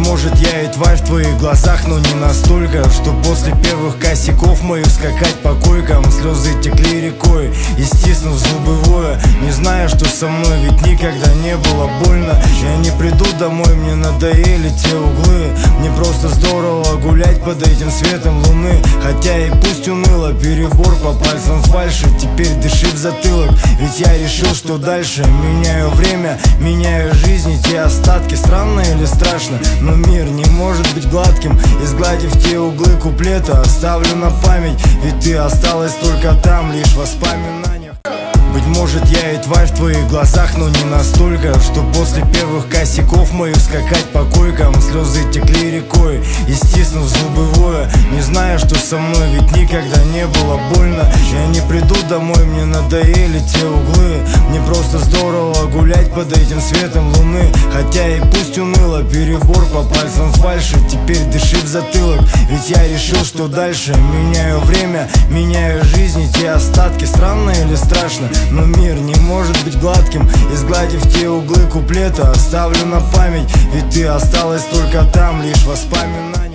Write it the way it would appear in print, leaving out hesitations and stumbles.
может, я и тварь в твоих глазах, но не настолько, что после первых косяков моих скакать по койкам. Слезы текли рекой, и стиснув зубы воя, не зная, что со мной ведь никогда не было больно. Я не приду домой, мне надоели те углы. Мне просто здорово гулять под этим светом луны. Хотя и пусть уныло, перебор по пальцам фальши. Теперь дыши в затылок, ведь я решил, что дальше. Меняю время, меняю жизнь и те остатки. Странно или страшно, но мир не может быть гладким. Изгладив те углы куплета, оставлю на память, ведь ты осталась только там, лишь в воспоминаниях. Быть может, я и тварь в твоих глазах, но не настолько, что после первых косяков моих скакать по койкам. Слезы текли рекой, и стиснув зубы воя, не зная, что со мной ведь никогда не было больно. Я не приду домой, мне надоели те углы. Мне просто здорово гулять под этим светом луны. Хотя и пусть уныло, перебор по пальцам фальши. Теперь дыши в затылок, ведь я решил, что дальше. Меняю время, меняю жизнь и те остатки. Странно или страшно, но мир не может быть гладким. Изгладив те углы куплета, оставлю на память, ведь ты осталась только там, лишь в воспоминаниях.